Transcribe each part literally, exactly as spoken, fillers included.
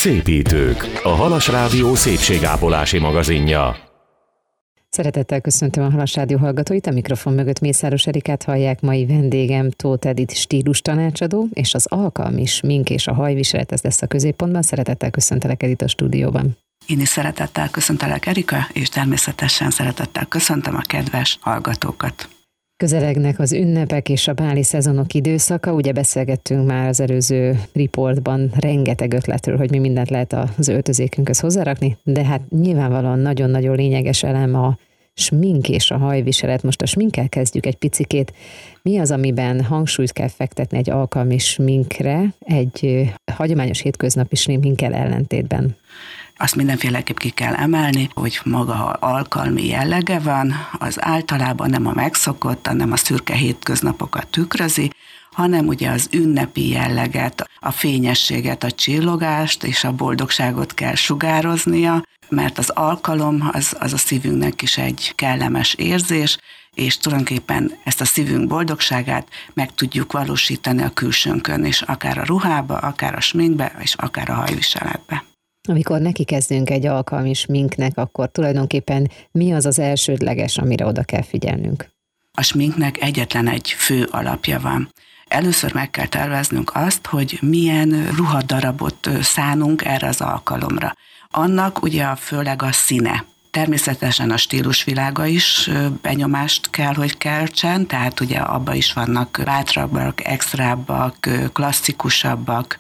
Szépítők, a Halas Rádió szépségápolási magazinja. Szeretettel köszöntöm a Halas Rádió hallgatóit, a mikrofon mögött Mészáros Erikát hallják. Mai vendégem Tóth Edit stílus tanácsadó, és az alkalmi smink és a hajviselet, ez lesz a középpontban. Szeretettel köszöntelek, Edit, a stúdióban. Én is szeretettel köszöntelek, Erika, és természetesen szeretettel köszöntöm a kedves hallgatókat. Közelegnek az ünnepek és a báli szezonok időszaka. Ugye beszélgettünk már az előző riportban rengeteg ötletről, hogy mi mindent lehet az öltözékünkhöz hozzárakni, de hát nyilvánvalóan nagyon-nagyon lényeges elem a smink és a hajviselet. Most a sminkkel kezdjük egy picikét. Mi az, amiben hangsúlyt kell fektetni egy alkalmi sminkre, egy hagyományos hétköznapi sminkkel ellentétben? Azt mindenféleképp ki kell emelni, hogy maga alkalmi jellege van, az általában nem a megszokott, nem a szürke hétköznapokat tükrözi, hanem ugye az ünnepi jelleget, a fényességet, a csillogást és a boldogságot kell sugároznia, mert az alkalom az, az a szívünknek is egy kellemes érzés, és tulajdonképpen ezt a szívünk boldogságát meg tudjuk valósítani a külsőnkön is, akár a ruhába, akár a sminkbe, és akár a hajviseletbe. Amikor neki kezdünk egy alkalmi sminknek, akkor tulajdonképpen mi az az elsődleges, amire oda kell figyelnünk? A sminknek egyetlen egy fő alapja van. Először meg kell terveznünk azt, hogy milyen ruhadarabot szánunk erre az alkalomra. Annak ugye főleg a színe. Természetesen a stílusvilága is benyomást kell, hogy keltsen, tehát ugye abban is vannak bátrabbak, extrábbak, klasszikusabbak,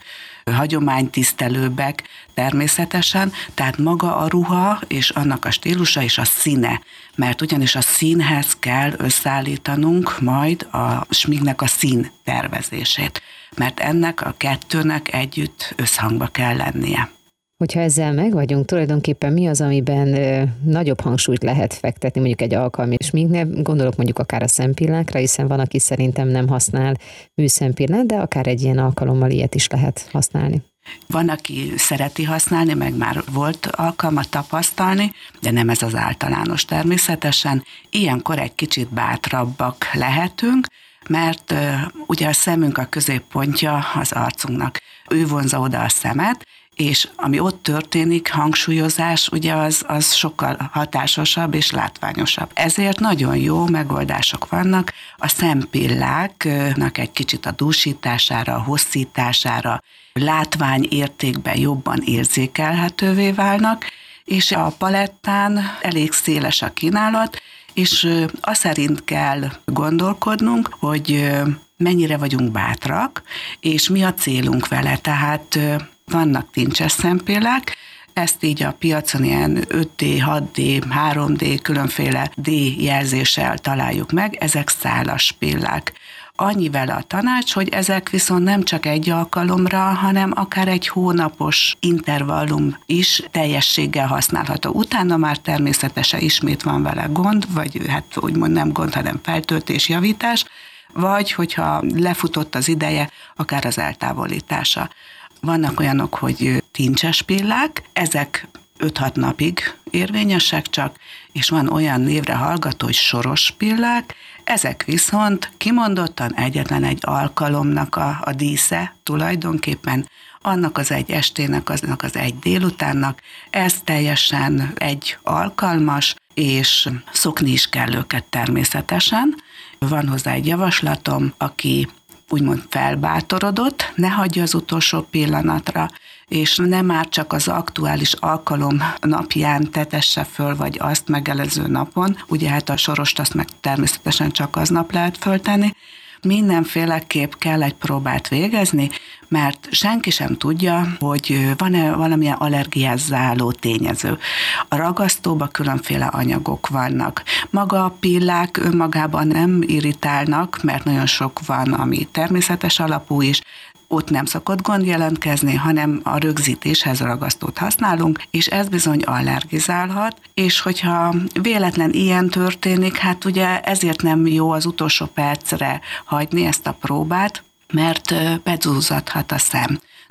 hagyománytisztelőbbek természetesen, tehát maga a ruha és annak a stílusa és a színe, mert ugyanis a színhez kell összeállítanunk majd a sminknek a szín tervezését, mert ennek a kettőnek együtt összhangba kell lennie. Hogyha ezzel meg vagyunk, tulajdonképpen mi az, amiben ö, nagyobb hangsúlyt lehet fektetni, mondjuk egy alkalmi sminknél, gondolok mondjuk akár a szempillákra, hiszen van, aki szerintem nem használ műszempillát, de akár egy ilyen alkalommal ilyet is lehet használni. Van, aki szereti használni, meg már volt alkalma tapasztalni, de nem ez az általános természetesen. Ilyenkor egy kicsit bátrabbak lehetünk, mert uh, ugye a szemünk a középpontja az arcunknak. Ő vonza oda a szemet, és ami ott történik, hangsúlyozás, ugye az, az sokkal hatásosabb és látványosabb. Ezért nagyon jó megoldások vannak a szempilláknak egy kicsit a dúsítására, a hosszítására, látványértékben jobban érzékelhetővé válnak, és a palettán elég széles a kínálat, és azt szerint kell gondolkodnunk, hogy mennyire vagyunk bátrak, és mi a célunk vele, tehát vannak tincses szempillák, ezt így a piacon ilyen öt dé, hat dé, három dé, különféle D jelzéssel találjuk meg, ezek szálas pillák. Annyivel a tanács, hogy ezek viszont nem csak egy alkalomra, hanem akár egy hónapos intervallum is teljességgel használható. Utána már természetesen ismét van vele gond, vagy hát úgymond nem gond, hanem feltöltés, javítás, vagy hogyha lefutott az ideje, akár az eltávolítása. Vannak olyanok, hogy tincses pillák, ezek öt-hat napig érvényesek csak, és van olyan névre hallgató, hogy soros pillák, ezek viszont kimondottan egyetlen egy alkalomnak a, a dísze tulajdonképpen, annak az egy estének, aznak az egy délutánnak, ez teljesen egy alkalmas, és szokni is kell őket természetesen. Van hozzá egy javaslatom, aki úgymond felbátorodott, ne hagyja az utolsó pillanatra, és nem már csak az aktuális alkalom napján tetesse föl, vagy azt megelőző napon, ugye hát a sorost azt meg természetesen csak aznap lehet föltenni, mindenféleképp kell egy próbát végezni, mert senki sem tudja, hogy van-e valamilyen allergiázáló tényező. A ragasztóban különféle anyagok vannak. Maga a pillák önmagában nem irritálnak, mert nagyon sok van, ami természetes alapú is, ott nem szokott gond jelentkezni, hanem a rögzítéshez ragasztót használunk, és ez bizony allergizálhat, és hogyha véletlen ilyen történik, hát ugye ezért nem jó az utolsó percre hagyni ezt a próbát, mert bedzúzzadhat a szem.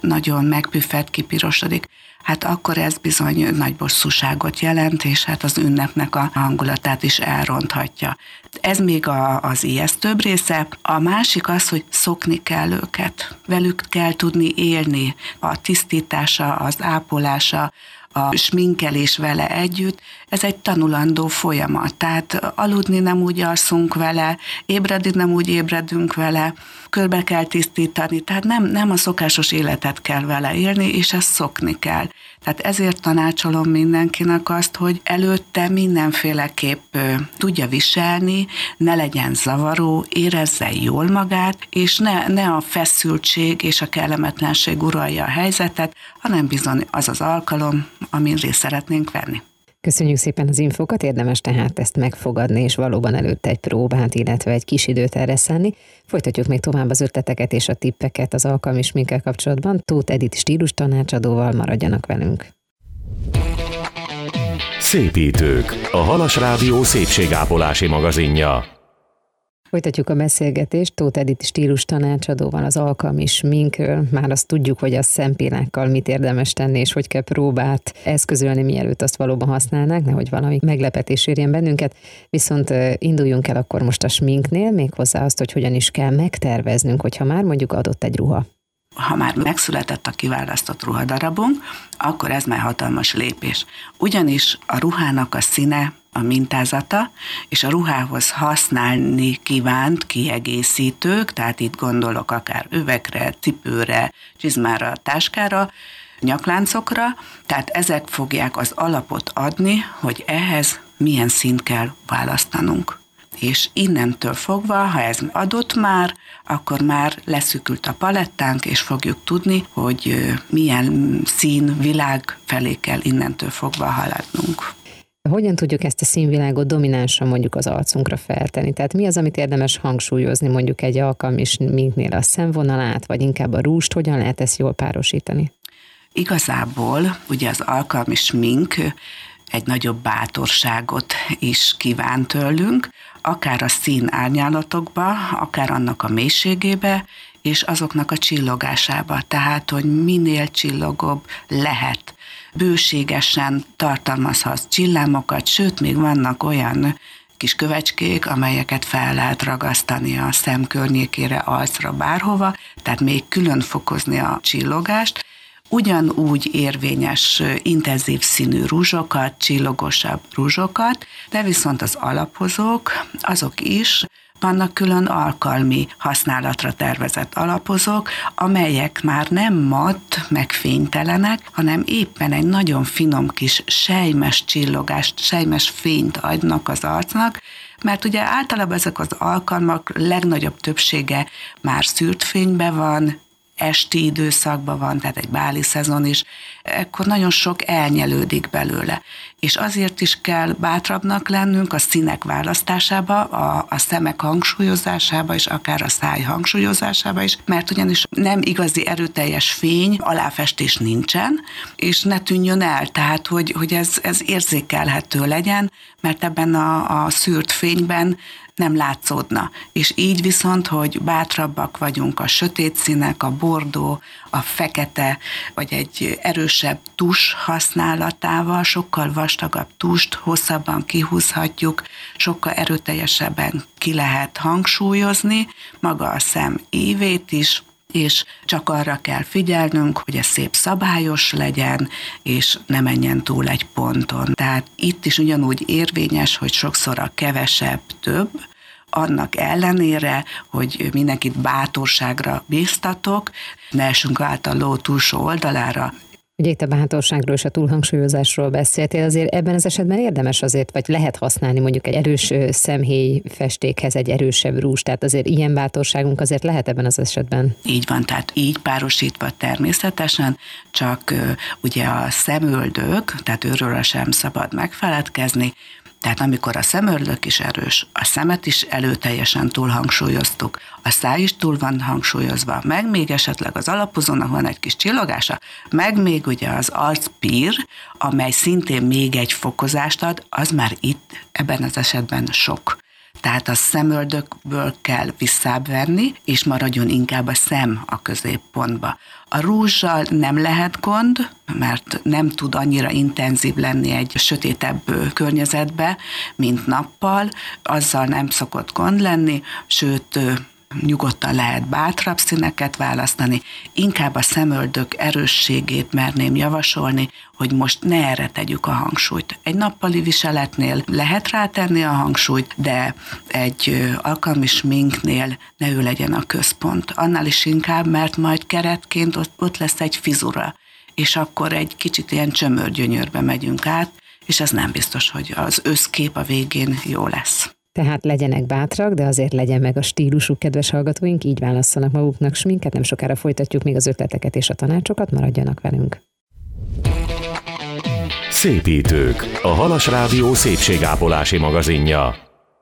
nagyon megpüffed, kipirosodik, hát akkor ez bizony nagy bosszúságot jelent, és hát az ünnepnek a hangulatát is elronthatja. Ez még a, az ijesztőbb része. A másik az, hogy szokni kell őket. Velük kell tudni élni. A tisztítása, az ápolása, a sminkelés vele együtt, ez egy tanulandó folyamat. Tehát aludni nem úgy alszunk vele, ébredni nem úgy ébredünk vele, körbe kell tisztítani, tehát nem, nem a szokásos életet kell vele élni, és ezt szokni kell. Tehát ezért tanácsolom mindenkinek azt, hogy előtte mindenféleképp tudja viselni, ne legyen zavaró, érezze jól magát, és ne, ne a feszültség és a kellemetlenség uralja a helyzetet, hanem bizony az az alkalom, amin részt szeretnénk venni. Köszönjük szépen az infókat, érdemes tehát ezt megfogadni, és valóban előtte egy próbát, illetve egy kis időt erre szánni. Folytatjuk még tovább az ötleteket és a tippeket az alkalmi sminkkel kapcsolatban. Tóth Edit stílus tanácsadóval, maradjanak velünk. Szépítők, a Halas Rádió szépségápolási magazinja. Folytatjuk a beszélgetést Tóth Edit stílus tanácsadóval az alkalmi sminkről. Már azt tudjuk, hogy a szempillákkal mit érdemes tenni, és hogy kell próbát eszközölni, mielőtt azt valóban használnák, nehogy valami meglepetés érjen bennünket. Viszont induljunk el akkor most a sminknél, méghozzá azt, hogy hogyan is kell megterveznünk, hogyha már mondjuk adott egy ruha. Ha már megszületett a kiválasztott ruhadarabunk, akkor ez már hatalmas lépés. Ugyanis a ruhának a színe, a mintázata, és a ruhához használni kívánt kiegészítők, tehát itt gondolok akár üvegre, cipőre, csizmára, táskára, nyakláncokra, tehát ezek fogják az alapot adni, hogy ehhez milyen színt kell választanunk. És innentől fogva, ha ez adott már, akkor már leszűkült a palettánk, és fogjuk tudni, hogy milyen szín, világ felé kell innentől fogva haladnunk. Hogyan tudjuk ezt a színvilágot dominánsan mondjuk az arcunkra feltenni? Tehát mi az, amit érdemes hangsúlyozni mondjuk egy alkalmi sminknél, a szemvonalát, vagy inkább a rúst, hogyan lehet ezt jól párosítani? Igazából ugye az alkalmi smink egy nagyobb bátorságot is kíván tőlünk, akár a szín árnyalatokba, akár annak a mélységébe, és azoknak a csillogásába. Tehát, hogy minél csillogóbb lehet. Bőségesen tartalmazhat csillámokat, sőt, még vannak olyan kis kövecskék, amelyeket fel lehet ragasztani a szem környékére, arcra, bárhova, tehát még külön fokozni a csillogást. Ugyanúgy érvényes intenzív színű rúzsokat, csillogosabb rúzsokat, de viszont az alapozók, azok is vannak külön alkalmi használatra tervezett alapozók, amelyek már nem matt, meg fénytelenek, hanem éppen egy nagyon finom kis selymes csillogást, selymes fényt adnak az arcnak, mert ugye általában ezek az alkalmak legnagyobb többsége már szűrt fényben van, esti időszakban van, tehát egy báli szezon is, ekkor nagyon sok elnyelődik belőle. És azért is kell bátrabbnak lennünk a színek választásába, a, a szemek hangsúlyozásába, és akár a száj hangsúlyozásába is, mert ugyanis nem igazi erőteljes fény, aláfestés nincsen, és ne tűnjön el, tehát hogy, hogy ez, ez érzékelhető legyen, mert ebben a, a szűrt fényben nem látszódna. És így viszont, hogy bátrabbak vagyunk a sötét színek, a bordó, a fekete, vagy egy erősebb tus használatával, sokkal vastagabb tust hosszabban kihúzhatjuk, sokkal erőteljesebben ki lehet hangsúlyozni, maga a szem ívét is, és csak arra kell figyelnünk, hogy ez szép szabályos legyen, és ne menjen túl egy ponton. Tehát itt is ugyanúgy érvényes, hogy sokszor a kevesebb több, annak ellenére, hogy mindenkit bátorságra bíztatok, ne esünk át a ló túlsó oldalára. Ugye itt a bátorságról és a túlhangsúlyozásról beszéltél, azért ebben az esetben érdemes azért, vagy lehet használni mondjuk egy erős szemhéj festékhez egy erősebb rúst, tehát azért ilyen bátorságunk azért lehet ebben az esetben. Így van, tehát így párosítva természetesen, csak ugye a szemöldök, tehát őről sem szabad megfeledkezni, tehát amikor a szemöldök is erős, a szemet is előteljesen túlhangsúlyoztuk, a száj is túl van hangsúlyozva, meg még esetleg az alapozónak van egy kis csillogása, meg még ugye az arcpír, amely szintén még egy fokozást ad, az már itt ebben az esetben sok. Tehát a szemöldökből kell visszább venni, és maradjon inkább a szem a középpontba. A rúzsal nem lehet gond, mert nem tud annyira intenzív lenni egy sötétebb környezetbe, mint nappal, azzal nem szokott gond lenni, sőt, nyugodtan lehet bátrabb színeket választani, inkább a szemöldök erősségét merném javasolni, hogy most ne erre tegyük a hangsúlyt. Egy nappali viseletnél lehet rátenni a hangsúlyt, de egy alkalmi sminknél ne ő legyen a központ. Annál is inkább, mert majd keretként ott, ott lesz egy fizura, és akkor egy kicsit ilyen csömörgyönyörbe megyünk át, és ez nem biztos, hogy az összkép a végén jó lesz. Tehát legyenek bátrak, de azért legyen meg a stílusuk, kedves hallgatóink, így válasszanak maguknak sminket, nem sokára folytatjuk még az ötleteket és a tanácsokat, maradjanak velünk. Szépítők, a Halas Rádió szépségápolási magazinja.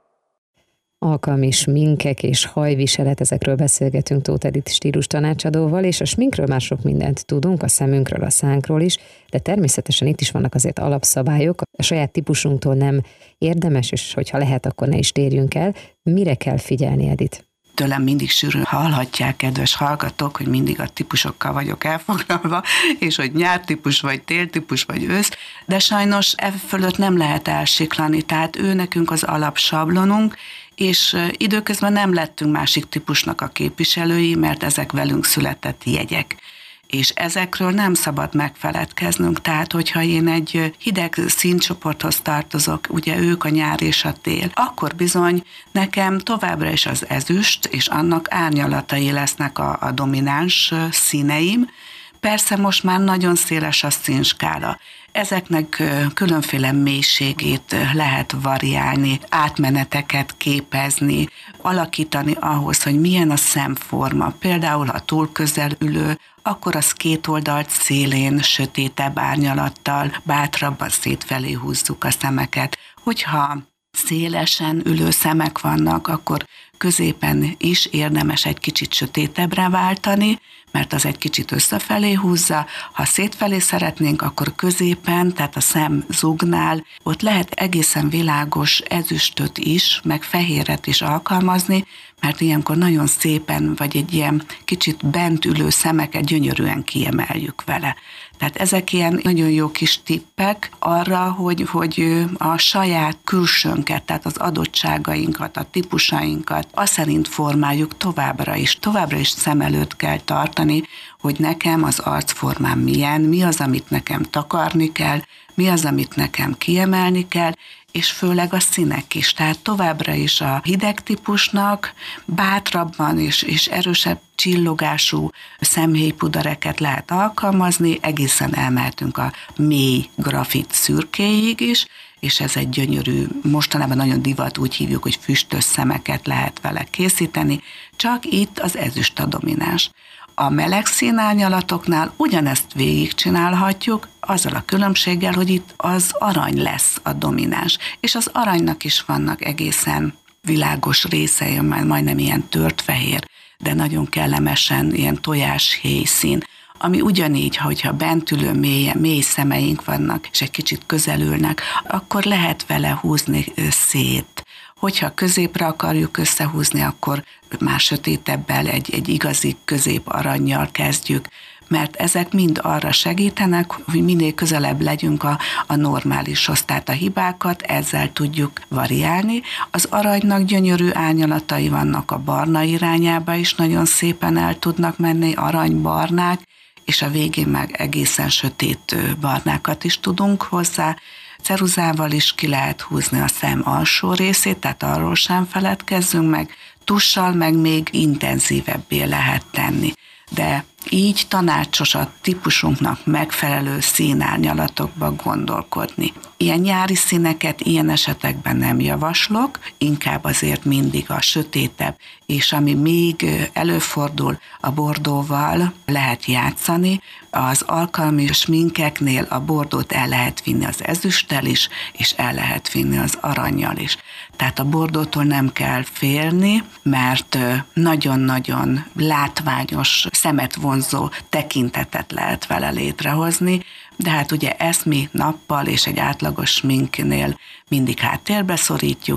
Alkalmi sminkek és hajviselet, ezekről beszélgetünk Tóth Edith stílus tanácsadóval, és a sminkről már sok mindent tudunk, a szemünkről, a szánkról is, de természetesen itt is vannak azért alapszabályok, a saját típusunktól nem érdemes, és hogyha lehet, akkor ne is térjünk el. Mire kell figyelni, Edith? Tőlem mindig sűrűn hallhatják, kedves hallgatók, hogy mindig a típusokkal vagyok elfoglalva, és hogy nyártípus, vagy téltípus, vagy ősz, de sajnos e fölött nem lehet elsiklani, tehát ő nekünk az alapsablonunk, és időközben nem lettünk másik típusnak a képviselői, mert ezek velünk született jegyek. És ezekről nem szabad megfeledkeznünk, tehát hogyha én egy hideg színcsoporthoz tartozok, ugye ők a nyár és a tél, akkor bizony nekem továbbra is az ezüst, és annak árnyalatai lesznek a, a domináns színeim. Persze most már nagyon széles a színskála. Ezeknek különféle mélységét lehet variálni, átmeneteket képezni, alakítani ahhoz, hogy milyen a szemforma. Például, ha túl közel ülő, akkor az két oldalt szélén, sötétebb árnyalattal, bátrabban szétfelé húzzuk a szemeket. Hogyha szélesen ülő szemek vannak, akkor középen is érdemes egy kicsit sötétebbre váltani, mert az egy kicsit összefelé húzza. Ha szétfelé szeretnénk, akkor középen, tehát a szem zugnál, ott lehet egészen világos ezüstöt is, meg fehéret is alkalmazni, mert ilyenkor nagyon szépen, vagy egy ilyen kicsit bent ülő szemeket gyönyörűen kiemeljük vele. Tehát ezek ilyen nagyon jó kis tippek arra, hogy, hogy a saját külsőnket, tehát az adottságainkat, a típusainkat, azt szerint formáljuk továbbra is. Továbbra is szem előtt kell tartani, hogy nekem az arcformám milyen, mi az, amit nekem takarni kell, mi az, amit nekem kiemelni kell, és főleg a színek is. Tehát továbbra is a hideg típusnak bátrabban és, és erősebb csillogású szemhéjpudereket lehet alkalmazni, egészen elmehetünk a mély grafit szürkéig is, és ez egy gyönyörű, mostanában nagyon divat, úgy hívjuk, hogy füstös szemeket lehet vele készíteni, csak itt az ezüst a domináns. A meleg színárnyalatoknál ugyanezt végigcsinálhatjuk, azzal a különbséggel, hogy itt az arany lesz a domináns, és az aranynak is vannak egészen világos részei, majdnem ilyen tört fehér, de nagyon kellemesen ilyen tojáshéj szín, ami ugyanígy, hogyha bent ülő mély, mély szemeink vannak, és egy kicsit közelülnek, akkor lehet vele húzni szét. Hogyha középre akarjuk összehúzni, akkor már sötétebbel egy, egy igazi közép arannyal kezdjük, mert ezek mind arra segítenek, hogy minél közelebb legyünk a, a normálishoz, tehát a hibákat ezzel tudjuk variálni. Az aranynak gyönyörű árnyalatai vannak a barna irányába is, nagyon szépen el tudnak menni, aranybarnák, és a végén meg egészen sötét barnákat is tudunk hozzá. Ceruzával is ki lehet húzni a szem alsó részét, tehát arról sem feledkezzünk meg, tussal meg még intenzívebbé lehet tenni. De így tanácsos a típusunknak megfelelő színárnyalatokba gondolkodni. Ilyen nyári színeket ilyen esetekben nem javaslok, inkább azért mindig a sötétebb, és ami még előfordul, a bordóval lehet játszani, az alkalmi sminkeknél a bordót el lehet vinni az ezüsttel is, és el lehet vinni az arannyal is. Tehát a bordótól nem kell félni, mert nagyon-nagyon látványos, szemet vonzó tekintetet lehet vele létrehozni, de hát ugye ezt mi nappal és egy átlagos sminknél mindig háttérbe szorítjuk,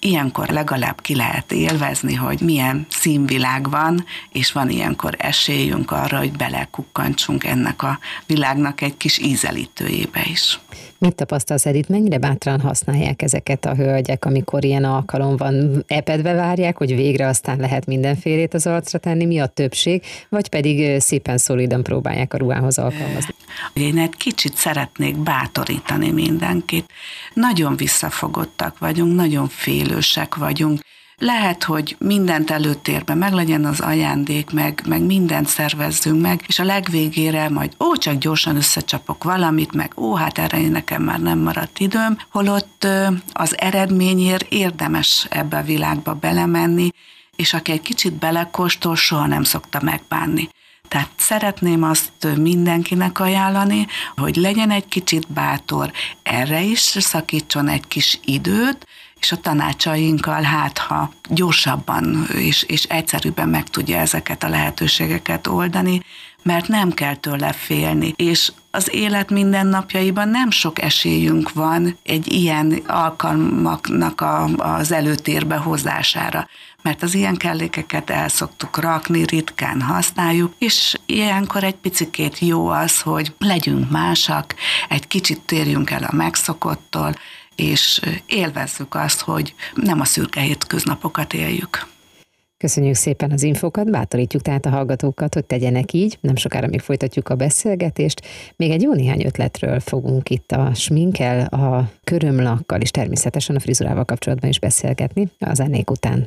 ilyenkor legalább ki lehet élvezni, hogy milyen színvilág van, és van ilyenkor esélyünk arra, hogy belekukkantsunk ennek a világnak egy kis ízelítőjébe is. Mit tapasztalsz, Edith, mennyire bátran használják ezeket a hölgyek, amikor ilyen alkalom van? Epedve várják, hogy végre aztán lehet mindenfélét az arcra tenni, mi a többség, vagy pedig szépen szolidan próbálják a ruhához alkalmazni? Én egy kicsit szeretnék bátorítani mindenkit. Nagyon visszafogottak vagyunk, nagyon félősek vagyunk. Lehet, hogy mindent előtérben meglegyen az ajándék, meg, meg mindent szervezzünk meg, és a legvégére majd ó, csak gyorsan összecsapok valamit, meg ó, hát erre nekem már nem maradt időm, holott az eredményért érdemes ebbe a világba belemenni, és aki egy kicsit belekóstol, soha nem szokta megbánni. Tehát szeretném azt mindenkinek ajánlani, hogy legyen egy kicsit bátor, erre is szakítson egy kis időt, és a tanácsainkkal hát, ha gyorsabban és, és egyszerűbben meg tudja ezeket a lehetőségeket oldani, mert nem kell tőle félni. És az élet mindennapjaiban nem sok esélyünk van egy ilyen alkalmaknak a, az előtérbe hozására, mert az ilyen kellékeket el szoktuk rakni, ritkán használjuk, és ilyenkor egy picikét jó az, hogy legyünk másak, egy kicsit térjünk el a megszokottól, és élvezzük azt, hogy nem a szürke hétköznapokat éljük. Köszönjük szépen az infókat, bátorítjuk tehát a hallgatókat, hogy tegyenek így, nem sokára még folytatjuk a beszélgetést. Még egy jó néhány ötletről fogunk itt a sminkkel, a körömlakkal és természetesen a frizurával kapcsolatban is beszélgetni a zenék után.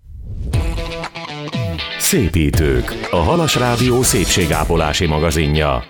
Szépítők, a Halas Rádió szépségápolási magazinja.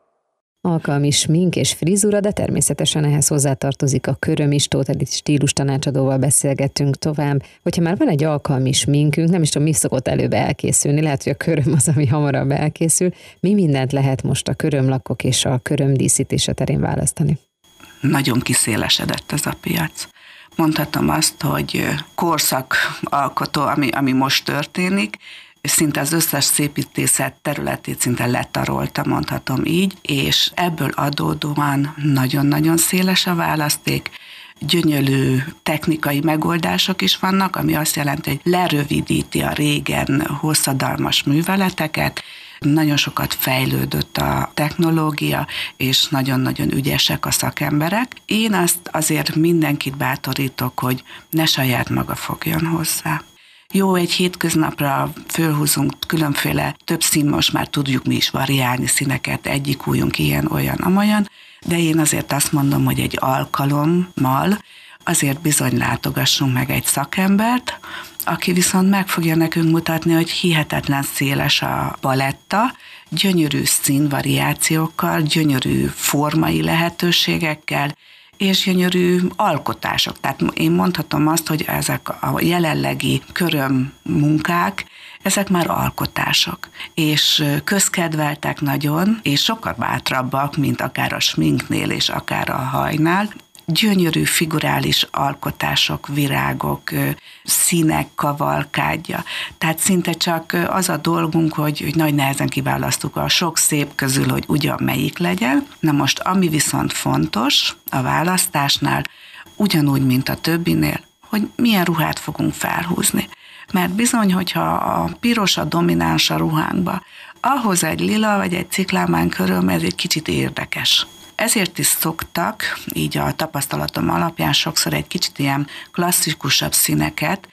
Alkalmi smink és frizura, de természetesen ehhez hozzátartozik a köröm is. Tóth Edith stílus tanácsadóval beszélgettünk tovább. Hogyha már van egy alkalmi sminkünk, nem is tudom, mi szokott előbb elkészülni, lehet, hogy a köröm az, ami hamarabb elkészül. Mi mindent lehet most a körömlakok és a köröm díszítése terén választani? Nagyon kiszélesedett ez a piac. Mondhatom azt, hogy korszakalkotó, ami, ami most történik, szinte az összes szépítészet területét szinte letarolta, mondhatom így, és ebből adódóan nagyon-nagyon széles a választék, gyönyörű technikai megoldások is vannak, ami azt jelenti, hogy lerövidíti a régen hosszadalmas műveleteket, nagyon sokat fejlődött a technológia, és nagyon-nagyon ügyesek a szakemberek. Én azt azért mindenkit bátorítok, hogy ne saját maga fogjon hozzá. Jó, egy hétköznapra fölhúzunk különféle több szín, most már tudjuk mi is variálni színeket, egyik újunk ilyen, olyan, amolyan, de én azért azt mondom, hogy egy alkalommal azért bizony látogassunk meg egy szakembert, aki viszont meg fogja nekünk mutatni, hogy hihetetlen széles a paletta, gyönyörű színvariációkkal, gyönyörű formai lehetőségekkel, és gyönyörű alkotások. Tehát én mondhatom azt, hogy ezek a jelenlegi köröm munkák, ezek már alkotások, és közkedveltek nagyon, és sokkal bátrabbak, mint akár a sminknél és akár a hajnál. Gyönyörű figurális alkotások, virágok, színek kavalkádja. Tehát szinte csak az a dolgunk, hogy, hogy nagy nehezen kiválasztjuk a sok szép közül, hogy ugyan melyik legyen. Na most, ami viszont fontos a választásnál, ugyanúgy, mint a többinél, hogy milyen ruhát fogunk felhúzni. Mert bizony, hogyha a piros a domináns a ruhánkba, ahhoz egy lila vagy egy ciklámán köröm, ez egy kicsit érdekes. Ezért is szoktak, így a tapasztalatom alapján sokszor egy kicsit ilyen klasszikusabb színeket.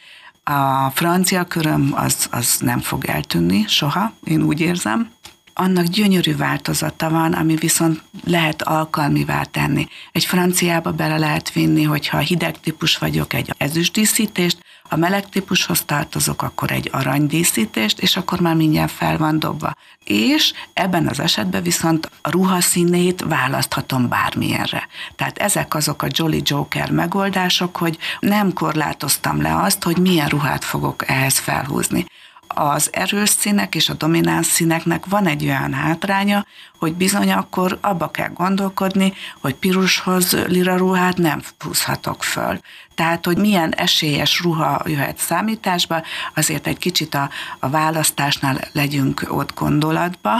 A francia köröm az, az nem fog eltűnni soha, én úgy érzem. Annak gyönyörű változata van, ami viszont lehet alkalmivá tenni. Egy franciába bele lehet vinni, hogyha hideg típus vagyok, egy ezüstdíszítést, ha meleg típushoz tartozok, akkor egy aranydíszítést, és akkor már mindjárt fel van dobva. És ebben az esetben viszont a ruhaszínét választhatom bármilyenre. Tehát ezek azok a Jolly Joker megoldások, hogy nem korlátoztam le azt, hogy milyen ruhát fogok ehhez felhúzni. Az erős színek és a domináns színeknek van egy olyan hátránya, hogy bizony akkor abba kell gondolkodni, hogy piroshoz lila ruhát nem húzhatok föl. Tehát, hogy milyen esélyes ruha jöhet számításba, azért egy kicsit a, a választásnál legyünk ott gondolatba,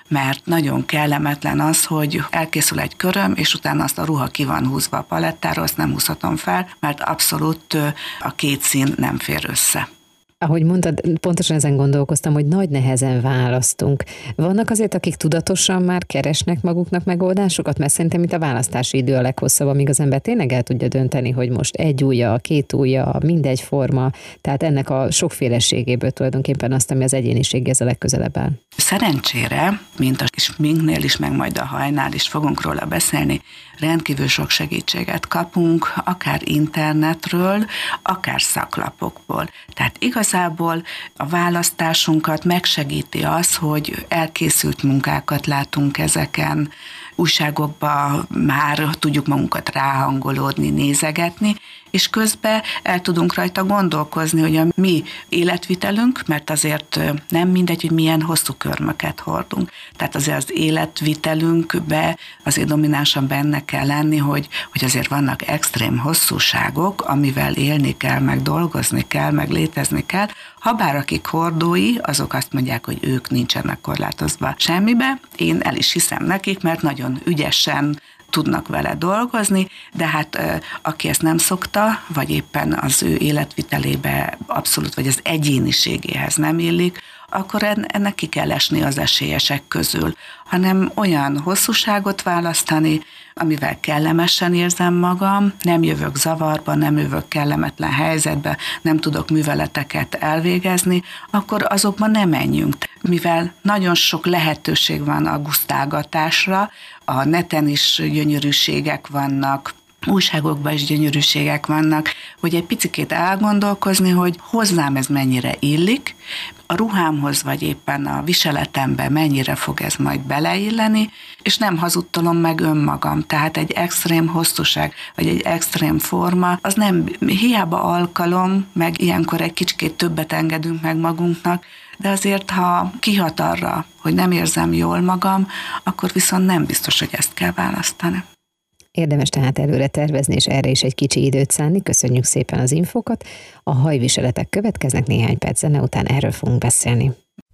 mert nagyon kellemetlen az, hogy elkészül egy köröm, és utána azt a ruha ki van húzva a palettáról, azt nem húzhatom fel, mert abszolút a két szín nem fér össze. Ahogy mondtad, pontosan ezen gondolkoztam, hogy nagy nehezen választunk. Vannak azért, akik tudatosan már keresnek maguknak megoldásokat, mert szerintem itt a választási idő a leghosszabb, amíg az ember tényleg el tudja dönteni, hogy most egy ujja, két ujja, mindegy forma, tehát ennek a sokféleségéből tulajdonképpen azt, ami az egyéniséghez a legközelebb áll. Szerencsére, mint a sminknél is, meg majd a hajnál is fogunk róla beszélni, rendkívül sok segítséget kapunk, akár internetről, akár szaklapokból. Tehát igazából a választásunkat megsegíti az, hogy elkészült munkákat látunk ezeken, újságokba már tudjuk magunkat ráhangolódni, nézegetni, és közben el tudunk rajta gondolkozni, hogy a mi életvitelünk, mert azért nem mindegy, hogy milyen hosszú körmöket hordunk. Tehát azért az életvitelünkbe azért dominánsan benne kell lenni, hogy, hogy azért vannak extrém hosszúságok, amivel élni kell, meg dolgozni kell, meg létezni kell. Habár akik hordói, azok azt mondják, hogy ők nincsenek korlátozva semmibe. Én el is hiszem nekik, mert nagyon ügyesen tudnak vele dolgozni, de hát aki ezt nem szokta, vagy éppen az ő életvitelébe abszolút, vagy az egyéniségéhez nem illik, akkor ennek ki kell esni az esélyesek közül, hanem olyan hosszúságot választani, amivel kellemesen érzem magam, nem jövök zavarba, nem jövök kellemetlen helyzetbe, nem tudok műveleteket elvégezni, akkor azokban nem menjünk. Mivel nagyon sok lehetőség van a gusztálgatásra, a neten is gyönyörűségek vannak, újságokban is gyönyörűségek vannak, hogy egy picikét elgondolkozni, hogy hozzám ez mennyire illik, a ruhámhoz vagy éppen a viseletembe mennyire fog ez majd beleilleni, és nem hazudtolom meg önmagam. Tehát egy extrém hosszúság, vagy egy extrém forma, az nem hiába alkalom, meg ilyenkor egy kicsikét többet engedünk meg magunknak, de azért, ha kihat arra, hogy nem érzem jól magam, akkor viszont nem biztos, hogy ezt kell választani. Érdemes tehát előre tervezni, és erre is egy kicsi időt szánni. Köszönjük szépen az infókat. A hajviseletek következnek, néhány perc zene után erről fogunk beszélni.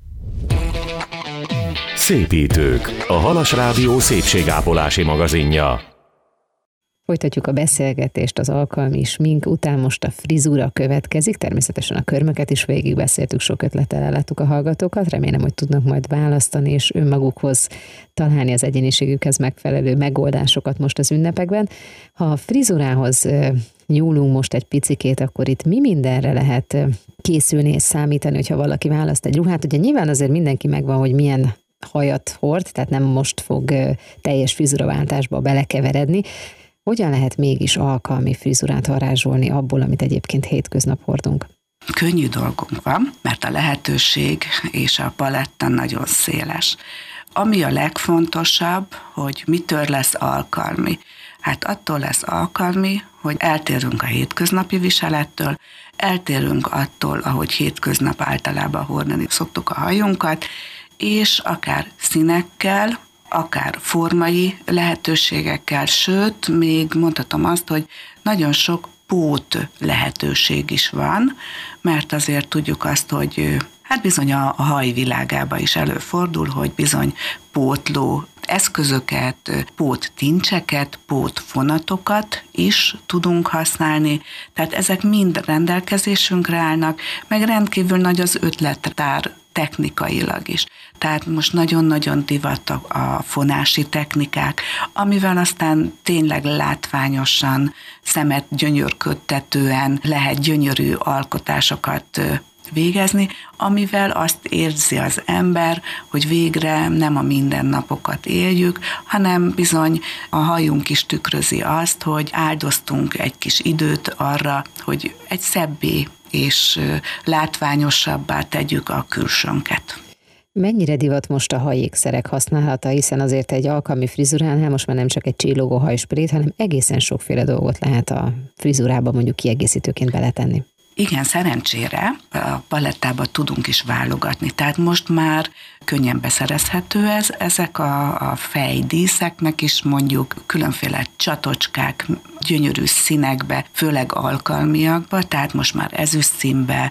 Szépítők, a Halas Rádió szépségápolási magazinja. Folytatjuk a beszélgetést, az alkalmi smink után most a frizura következik, természetesen a körmöket is végigbeszéltük, sok ötlettel elláttuk a hallgatókat, remélem, hogy tudnak majd választani és önmagukhoz találni az egyéniségükhez megfelelő megoldásokat most az ünnepekben. Ha a frizurához nyúlunk most egy picikét, akkor itt mi mindenre lehet készülni és számítani, hogyha valaki választ egy ruhát? Ugye nyilván azért mindenki megvan, hogy milyen hajat hord, tehát nem most fog teljes frizuraváltásba belekeveredni. Hogyan lehet mégis alkalmi frizurát varázsolni abból, amit egyébként hétköznap hordunk? Könnyű dolgunk van, mert a lehetőség és a paletta nagyon széles. Ami a legfontosabb, hogy mitől lesz alkalmi. Hát attól lesz alkalmi, hogy eltérünk a hétköznapi viselettől, eltérünk attól, ahogy hétköznap általában hordani szoktuk a hajunkat, és akár színekkel, akár formai lehetőségekkel, sőt, még mondhatom azt, hogy nagyon sok pót lehetőség is van, mert azért tudjuk azt, hogy hát bizony a haj világában is előfordul, hogy bizony pótló eszközöket, póttincseket, pótfonatokat is tudunk használni, tehát ezek mind rendelkezésünkre állnak, meg rendkívül nagy az ötlettár technikailag is. Tehát most nagyon-nagyon divat a fonási technikák, amivel aztán tényleg látványosan, szemet gyönyörködtetően lehet gyönyörű alkotásokat végezni, amivel azt érzi az ember, hogy végre nem a mindennapokat éljük, hanem bizony a hajunk is tükrözi azt, hogy áldoztunk egy kis időt arra, hogy egy szebbé és látványosabbá tegyük a külsőnket. Mennyire divat most a hajékszerek használata, hiszen azért egy alkalmi frizuránál most már nem csak egy csillogó hajsprét, hanem egészen sokféle dolgot lehet a frizurába mondjuk kiegészítőként beletenni. Igen, szerencsére a palettába tudunk is válogatni, tehát most már könnyen beszerezhető ez, ezek a, a fejdíszeknek is mondjuk különféle csatocskák, gyönyörű színekbe, főleg alkalmiakba, tehát most már ezüst színbe,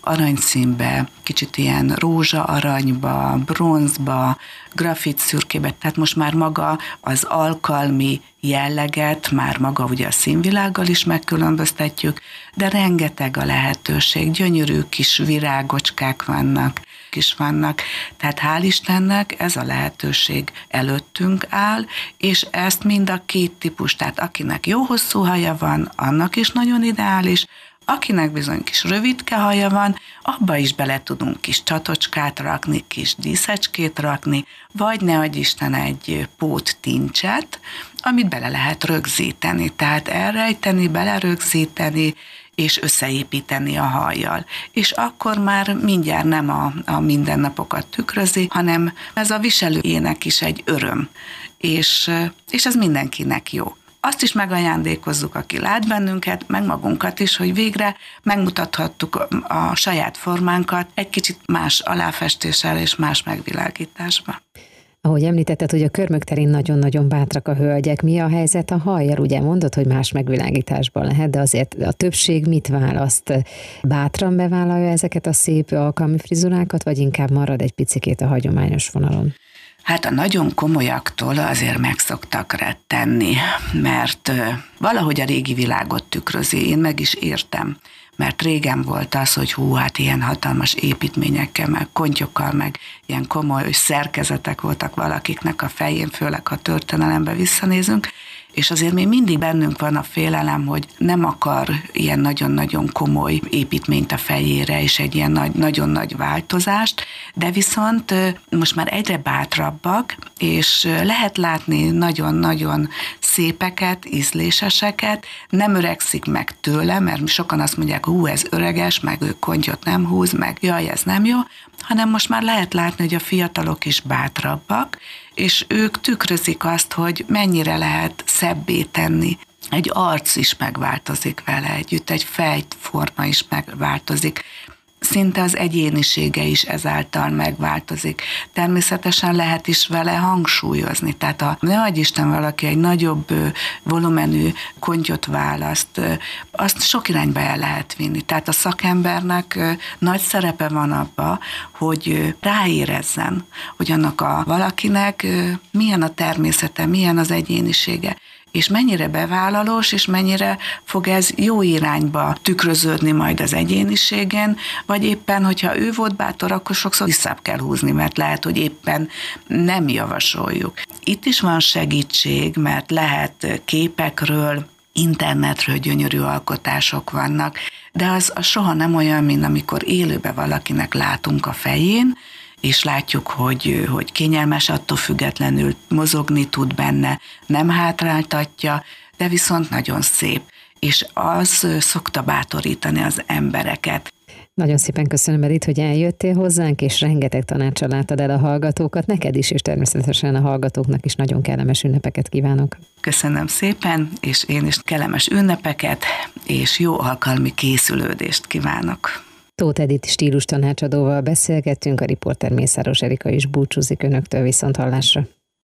aranyszínbe, kicsit ilyen rózsa aranyba, bronzba, grafit szürkébe, tehát most már maga az alkalmi jelleget, már maga ugye a színvilággal is megkülönböztetjük, de rengeteg a lehetőség, gyönyörű kis virágocskák vannak, is vannak, tehát hál' Istennek ez a lehetőség előttünk áll, és ezt mind a két típus, tehát akinek jó hosszú haja van, annak is nagyon ideális, akinek bizony kis rövidke haja van, abba is bele tudunk kis csatocskát rakni, kis díszecskét rakni, vagy ne adj Isten egy pót tincset, amit bele lehet rögzíteni, tehát elrejteni, belerögzíteni, és összeépíteni a hajjal. És akkor már mindjárt nem a, a mindennapokat tükrözi, hanem ez a viselőjének is egy öröm, és, és ez mindenkinek jó. Azt is megajándékozzuk, aki lát bennünket, meg magunkat is, hogy végre megmutathattuk a saját formánkat egy kicsit más aláfestéssel és más megvilágításban. Ahogy említetted, hogy a Körmök terén nagyon-nagyon bátrak a hölgyek. Mi a helyzet a hajjal? Ugye mondod, hogy más megvilágításban lehet, de azért a többség mit választ? Bátran bevállalja ezeket a szép alkalmi frizurákat, vagy inkább marad egy picikét a hagyományos vonalon? Hát a nagyon komolyaktól azért meg szoktak rettenni, mert valahogy a régi világot tükrözi, én meg is értem. Mert régen volt az, hogy hú, hát ilyen hatalmas építményekkel, meg kontyokkal, meg ilyen komoly szerkezetek voltak valakiknek a fején, főleg ha történelembe visszanézünk, és azért még mindig bennünk van a félelem, hogy nem akar ilyen nagyon-nagyon komoly építményt a fejére, és egy ilyen nagy, nagyon nagy változást, de viszont most már egyre bátrabbak, és lehet látni nagyon-nagyon szépeket, ízléseseket, nem öregszik meg tőle, mert sokan azt mondják, hú, ez öreges, meg ő kontyot nem húz, meg jaj, ez nem jó, hanem most már lehet látni, hogy a fiatalok is bátrabbak, és ők tükrözik azt, hogy mennyire lehet szebbé tenni. Egy arc is megváltozik vele együtt, egy fejforma is megváltozik. Szinte az egyénisége is ezáltal megváltozik. Természetesen lehet is vele hangsúlyozni. Tehát ha ne adj Isten valaki egy nagyobb volumenű kontyot választ, azt sok irányba el lehet vinni. Tehát a szakembernek nagy szerepe van abba, hogy ráérezzen, hogy annak a valakinek milyen a természete, milyen az egyénisége, és mennyire bevállalós, és mennyire fog ez jó irányba tükröződni majd az egyéniségen, vagy éppen, hogyha ő volt bátor, akkor sokszor visszább kell húzni, mert lehet, hogy éppen nem javasoljuk. Itt is van segítség, mert lehet képekről, internetről gyönyörű alkotások vannak, de az, az soha nem olyan, mint amikor élőben valakinek látunk a fején, és látjuk, hogy, hogy kényelmes, attól függetlenül mozogni tud benne, nem hátráltatja, de viszont nagyon szép, és az szokta bátorítani az embereket. Nagyon szépen köszönöm, Edith, hogy eljöttél hozzánk, és rengeteg tanáccsal láttad el a hallgatókat. Neked is, és természetesen a hallgatóknak is nagyon kellemes ünnepeket kívánok. Köszönöm szépen, és én is kellemes ünnepeket, és jó alkalmi készülődést kívánok. Tóth Edith stílus tanácsadóval beszélgettünk, a riporter Mészáros Erika is búcsúzik önöktől, viszont hallásra.